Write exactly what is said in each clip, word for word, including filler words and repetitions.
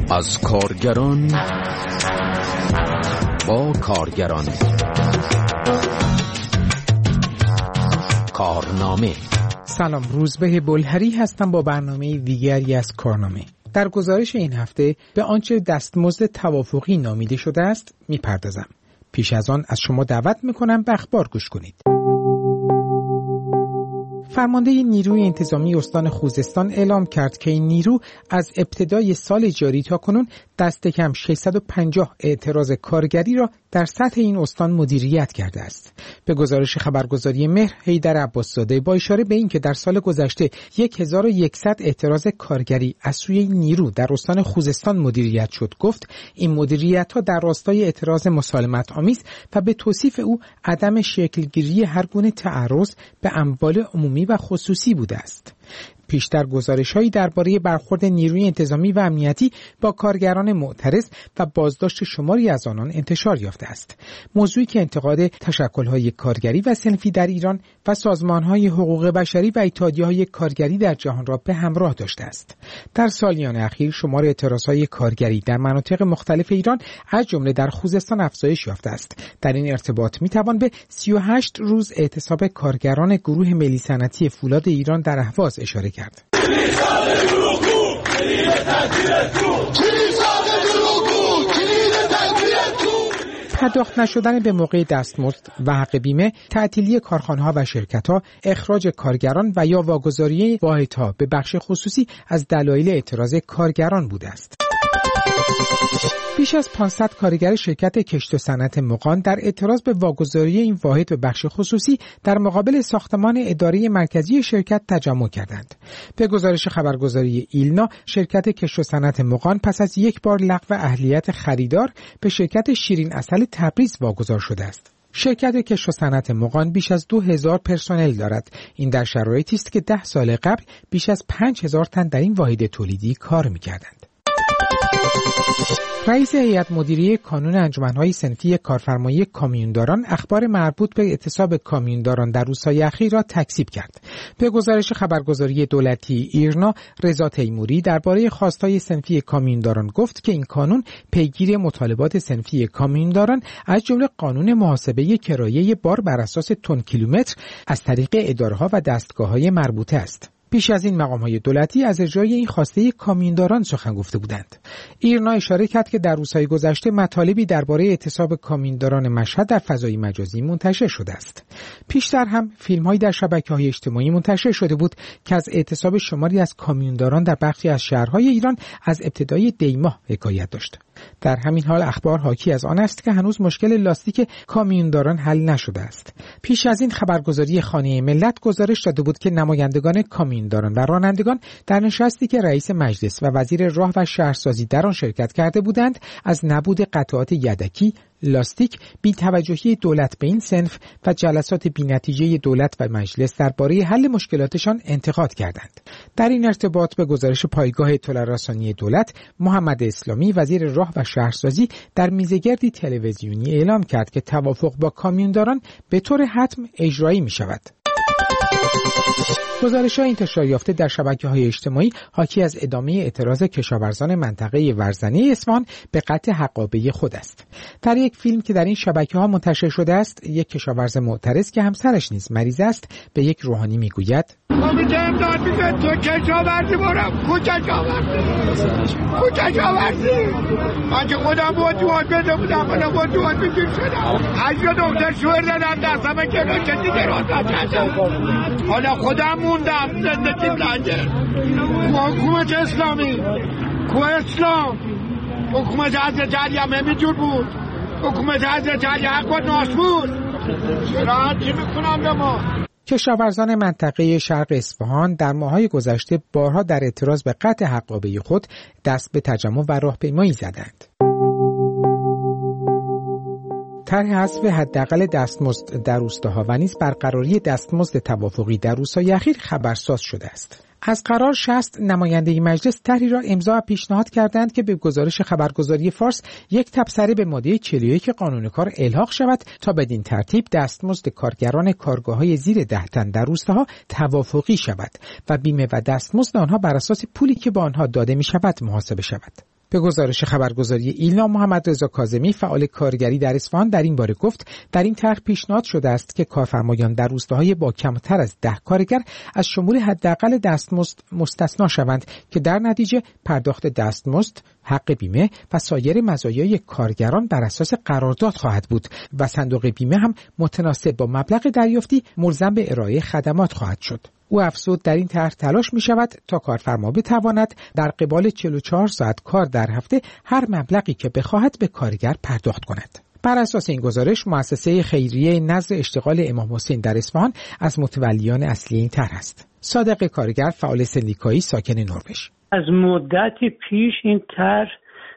از کارگران با کارگران. کارنامه. سلام، روزبه بلهری هستم با برنامه دیگری از کارنامه. در گزارش این هفته به آنچه دستمزد توافقی نامیده شده است میپردازم. پیش از آن از شما دعوت میکنم به اخبار گوش کنید. فرمانده نیروی انتظامی استان خوزستان اعلام کرد که این نیرو از ابتدای سال جاری تا کنون دست کم ششصد و پنجاه اعتراض کارگری را در سطح این استان مدیریت کرده است. به گزارش خبرگزاری مهر، حیدر عباس‌زاده با اشاره به اینکه در سال گذشته هزار و صد اعتراض کارگری از سوی نیرو در استان خوزستان مدیریت شد، گفت این مدیریت‌ها در راستای اعتراض مسالمت آمیز و به توصیف او عدم شکلگیری هر گونه تعرض به اموال عمومی و خصوصی بوده است. پیشتر گزارش‌هایی درباره برخورد نیروی انتظامی و امنیتی با کارگران معترض و بازداشت شماری از آنان انتشار یافته است. موضوعی که انتقاد تشکل‌های کارگری و صنفی در ایران و سازمان‌های حقوق بشری و اتحادیه‌های کارگری در جهان را به همراه داشته است. در سالیان اخیر شمار اعتراض‌های کارگری در مناطق مختلف ایران از جمله در خوزستان افزایش یافته است. در این ارتباط می‌توان به سی و هشت روز اعتصاب کارگران گروه ملی صنعتی فولاد ایران در اهواز اشاره کرد. پرداخت نشدن به موقع دستمزد و حق بیمه، تعطیلی کارخانه‌ها و شرکت‌ها، اخراج کارگران و یا واگذاری واحدها به بخش خصوصی از دلایل اعتراض کارگران بوده است. بیش از پانصد کارگر شرکت کشت و صنعت مغان در اعتراض به واگذاری این واحد به بخش خصوصی در مقابل ساختمان اداره مرکزی شرکت تجمع کردند. به گزارش خبرگزاری ایلنا، شرکت کشت و صنعت مغان پس از یک بار لغو اهلیت خریدار به شرکت شیرین عسل تبریز واگذار شده است. شرکت کشت و صنعت مغان بیش از دو هزار پرسنل دارد. این در شرایطی است که ده سال قبل بیش از پنج هزار تن در این واحد تولیدی کار می‌کردند. رئیس هیئت مدیره کانون انجمن‌های صنفی کارفرمایی کامیونداران اخبار مربوط به اعتصاب کامیونداران در روزهای اخیر را تکذیب کرد. به گزارش خبرگزاری دولتی ایرنا، رضا تیموری درباره خواستهای صنفی کامیونداران گفت که این کانون پیگیر مطالبات صنفی کامیونداران از جمله قانون محاسبه کرایه بار بر اساس تن کیلومتر از طریق اداره‌ها و دستگاه‌های مربوطه است. پیش از این مقام‌های دولتی از اجرای این خواسته کامیونداران سخن گفته بودند. ایرنا اشاره کرد که در روزهای گذشته مطالبی درباره اعتصاب کامیونداران مشهد در فضای مجازی منتشر شده است. پیشتر هم فیلم‌هایی در شبکه‌های اجتماعی منتشر شده بود که از اعتصاب شماری از کامیونداران در بخشی از شهرهای ایران از ابتدای دی ماه حکایت داشت. در همین حال اخبار حاکی از آن است که هنوز مشکل لاستیک کامیونداران حل نشده است. پیش از این خبرگزاری خانه ملت گزارش داده بود که نمایندگان کامیونداران و رانندگان در نشستی که رئیس مجلس و وزیر راه و شهرسازی در آن شرکت کرده بودند از نبود قطعات یدکی، لاستیک، بی‌توجهی دولت به این صنف و جلسات بی‌نتیجه دولت و مجلس درباره حل مشکلاتشان انتقاد کردند. در این ارتباط به گزارش پایگاه اطلاع رسانی دولت، محمد اسلامی وزیر راه و شهرسازی در میزگردی تلویزیونی اعلام کرد که توافق با کامیونداران به طور حتم اجرایی می شود. گزارش‌های انتشار یافته در شبکه‌های اجتماعی حاکی از ادامه اعتراض کشاورزان منطقه ورزنه اصفهان به قطع حقابه خود است. در یک فیلم که در این شبکه‌ها منتشر شده است، یک کشاورز معترض که همسرش نیز مریض است به یک روحانی میگوید: کمیته امداد میگه تو کشاورزی برم، کو کشاورزی کو کشاورزی من که خودم با دوات بده بودم، خودم با دوات بگیر شدم، هشت دکتر شوهر دادم دستم که رو دیگه راست کردم، حالا خودم موندم زندگی لنگه. حکومت اسلامی کو اسلام، حکومت حضرت علی هم همینجور بود، حکومت حضرت علی حق و ناس بود، چرا چی میکنم به ما؟ کشاورزان منطقه شرق اصفهان در ماه‌های گذشته بارها در اعتراض به قطع حقابه خود دست به تجمع و راهپیمایی زدند. طرح حذف حداقل دستمزد در روستاها و نیز برقراری دستمزد توافقی در روزهای اخیر خبرساز شده است. از قرار شصت نماینده مجلس طرحی را امضا و پیشنهاد کردند که به گزارش خبرگزاری فارس یک تبصره به ماده چهل و یک قانون کار الحاق شود تا بدین ترتیب دستمزد کارگران کارگاه‌های زیر ده تن در روستاها توافقی شود و بیمه و دستمزد آنها بر اساس پولی که به آنها داده می شود محاسبه شود. به گزارش خبرگزاری ایلنا، محمد رضا کاظمی فعال کارگری در اصفهان در این باره گفت در این طرح پیشنهاد شده است که کارفرمایان در روستاهای با کمتر از ده کارگر از شمول حداقل دستمزد مستثنا شوند که در نتیجه پرداخت دستمزد، حق بیمه و سایر مزایای کارگران بر اساس قرارداد خواهد بود و صندوق بیمه هم متناسب با مبلغ دریافتی ملزم به ارائه خدمات خواهد شد. او افزود در این طرح تلاش می شود تا کارفرما بتواند در قبال چهل و چهار ساعت کار در هفته هر مبلغی که بخواهد به کارگر پرداخت کند. بر اساس این گزارش، مؤسسه خیریه نظر اشتغال امام حسین در اصفهان از متولیان اصلی این طرح است. صادق کارگر، فعال سندیکایی ساکن نروژ: از مدتی پیش این طرح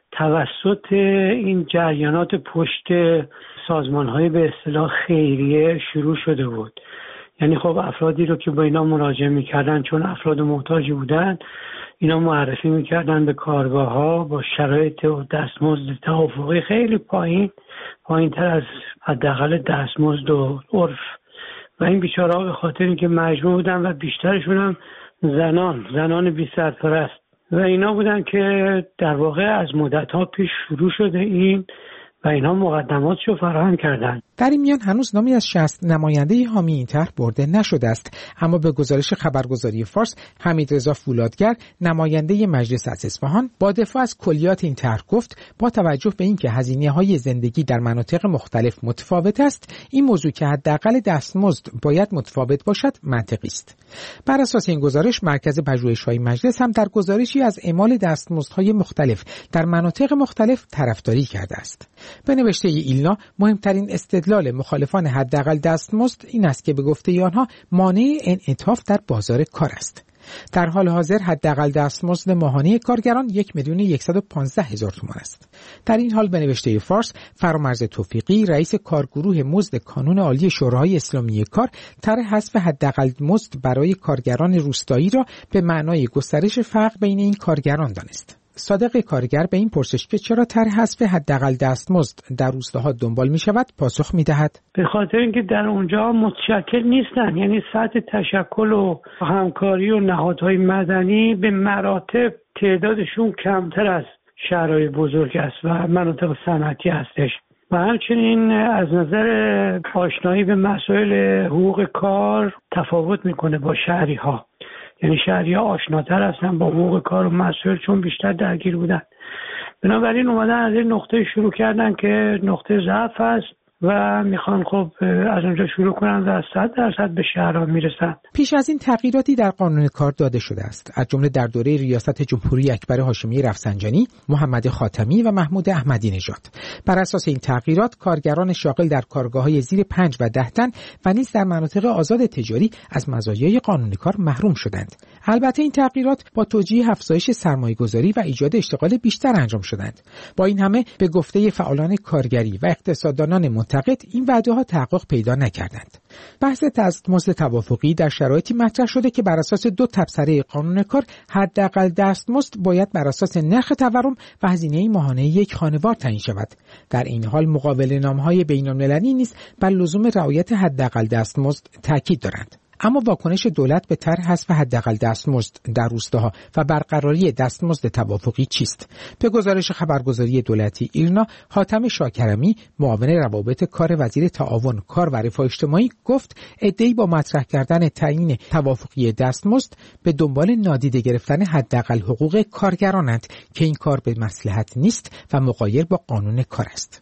توسط این جریانات پشت سازمان‌های به اصطلاح خیریه شروع شده بود. یعنی خب افرادی رو که با اینا مراجعه می‌کردن، چون افراد محتاجی بودن، اینا معرفی می‌کردن به کارگاه‌ها با شرایط و دستمزد توافقی خیلی پایین، پایین‌تر از حداقل دستمزد و عرف. و این بیچاره‌ها به خاطر اینکه مجبور بودن و بیشترشون هم زنان، زنان بی سرپرست و اینا بودن که در واقع از مدت‌ها پیش شروع شده این و اینها مقدماتشو فراهم کردند. در این میان هنوز نامی از شصت نماینده حامی این طرح برده نشده است، اما به گزارش خبرگزاری فارس، حمیدرضا فولادگر، نماینده مجلس از اصفهان، با دفاع از کلیات این طرح گفت با توجه به اینکه هزینه‌های زندگی در مناطق مختلف متفاوت است، این موضوع که حداقل دستمزد باید متفاوت باشد منطقی است. بر اساس این گزارش، مرکز پژوهش‌های مجلس هم در گزارشی از اعمال دستمزدهای مختلف در مناطق مختلف طرفداری کرده است. به نوشته ایلنا، مهمترین استدلال مخالفان حداقل دستمزد این است که به گفته آنها مانع انعطاف در بازار کار است. در حال حاضر حداقل دستمزد ماهانه کارگران یک میلیون و صد و پانزده هزار تومان است. در این حال به نوشته فارس، فرامرز توفیقی، رئیس کارگروه مزد کانون عالی شورای اسلامی کار، طرح حذف حداقل مزد برای کارگران روستایی را به معنای گسترش فرق بین این کارگران دانست. صادق کارگر به این پرسش که چرا طرح حذف حداقل دستمزد در روستاها دنبال می شود پاسخ می دهد: به خاطر اینکه در اونجا متشکل نیستن، یعنی سطح تشکل و همکاری و نهادهای مدنی به مراتب تعدادشون کمتر از شهرهای بزرگ است و مناطق صنعتی هستش و همچنین از نظر آشنایی به مسائل حقوق کار تفاوت میکنه با شهری ها. یعنی شهری‌ها آشناتر هستن با حقوق کار و مسائل چون بیشتر درگیر بودن. بنابراین اومدن از این نقطه شروع کردن که نقطه ضعف است و میخوان خب از اونجا شروع کنن و صد درصد به شهرها میرسن. پیش از این تغییراتی در قانون کار داده شده است، از جمله در دوره ریاست جمهوری اکبر هاشمی رفسنجانی، محمد خاتمی و محمود احمدی نژاد. بر اساس این تغییرات، کارگران شاغل در کارگاه‌های زیر پنج و ده تن و نیز در مناطق آزاد تجاری از مزایای قانون کار محروم شدند. البته این تغییرات با توجیه افزایش سرمایه‌گذاری و ایجاد اشتغال بیشتر انجام شدند. با این همه به گفته فعالان کارگری و اقتصاددانان منتقد، این وعده‌ها تحقق پیدا نکردند. بحث دستمزد توافقی در شرایطی مطرح شده که بر اساس دو تبصره قانون کار، حداقل دستمزد باید بر اساس نرخ تورم و هزینه ماهانه یک خانوار تعیین شود. در این حال مقاوله‌نامه‌های بین‌المللی نیز بر لزوم رعایت حداقل دستمزد تاکید دارند. اما واکنش دولت به طرح حذف حداقل دستمزد در روستاها و برقراری دستمزد توافقی چیست؟ به گزارش خبرگزاری دولتی ایرنا، حاتم شاکرمی، معاون روابط کار وزیر تعاون کار و رفاه اجتماعی گفت عده‌ای با مطرح کردن تعیین توافقی دستمزد به دنبال نادیده گرفتن حداقل حقوق کارگرانند که این کار به مصلحت نیست و مغایر با قانون کار است.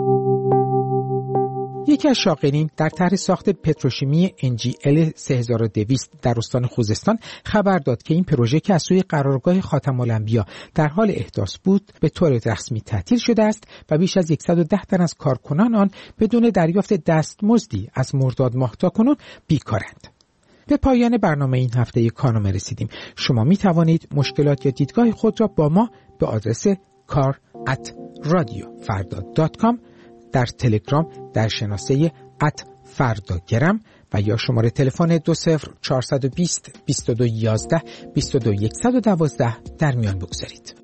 یکی از شاغلین در طرح ساخت پتروشیمی ان جی ال سه هزار و دویست در استان خوزستان خبر داد که این پروژه که از سوی قرارگاه خاتم الانبیا در حال احداث بود به طور رسمی تعطیل شده است و بیش از صد و ده تن از کارکنان آن بدون دریافت دستمزدی از مرداد ماه تاکنون بیکارند. به پایان برنامه این هفته کارنامه رسیدیم. شما می توانید مشکلات یا دیدگاه خود را با ما به آدرس کار ات رادیو فردا دات کام، در تلگرام در شناسه ات فرداگرم و یا شماره تلفن دو صفر چهارصد و بیست بیست و دو یازده بیست و دو صد و دوازده در میان بگذارید.